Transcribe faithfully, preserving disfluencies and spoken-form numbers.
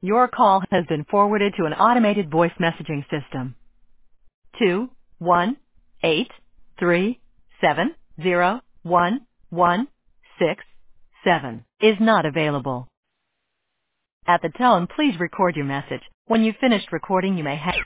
Your call has been forwarded to an automated voice messaging system. Two one eight three seven zero one one six seven is not available. At the tone, please record your message. When you've finished recording, you may hang.